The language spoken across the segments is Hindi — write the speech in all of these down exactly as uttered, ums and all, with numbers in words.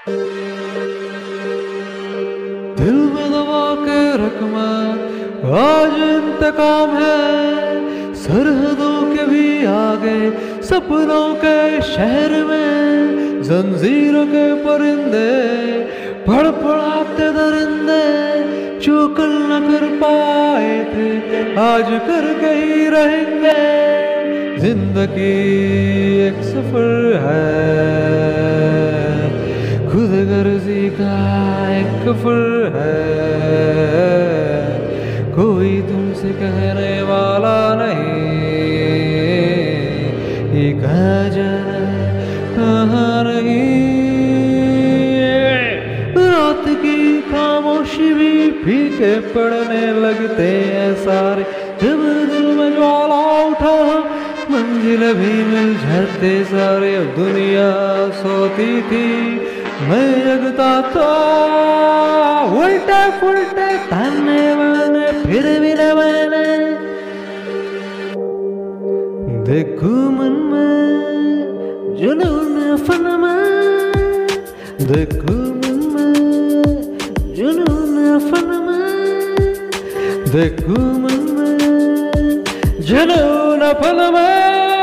दिल में दबा के रखना आज इंतकाम है, सरहदों के भी आगे सपनों के शहर में जंजीरों के परिंदे फड़फड़ाते दरिंदे जो कल न कर पाए थे आज करके ही रहेंगे। जिंदगी एक सफर है, खुद गर्जी का एक सफर है, कोई तुमसे कहने वाला नहीं ये कहा जाना कहाँ नहीं। रात की खामोशी भी फीके पड़ने लगते हैं सारे, जब दिल में ज्वाला उठा मंजिल भी मिल जाते सारे। अब दुनिया सोती थी मैं जगता था, उल्टे पुल्टे ताने वाले फिर भी न मैंने देखूं मन में जुनून फन में, देखूं मन में जुनून फन में, देखूं मन में जुनून फन में।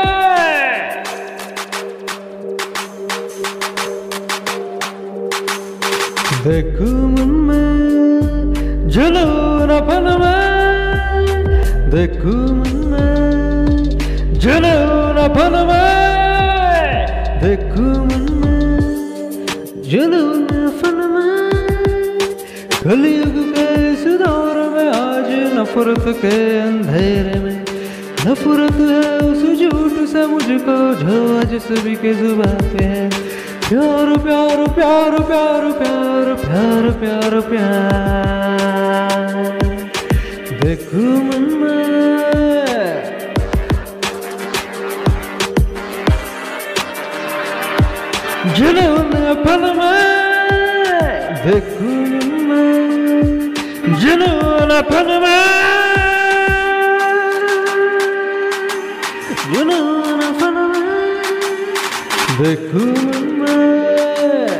देखूं मन में जुनून फन में, देखूं मन में जुनून फन में, देखूं मन में जुनून फन में। कलयुग के इस दौर में आज नफरत के अंधेरे में नफरत है उस झूठ से मुझको जो आज सभी के जुबान पे है। प्यार प्यार प्यार प्यार प्यार प्यार प्यार प्यार देखूं मन में जुनून फन में, देखूं मन में जुनून फन में, जुनून फन में, देखूं मन में।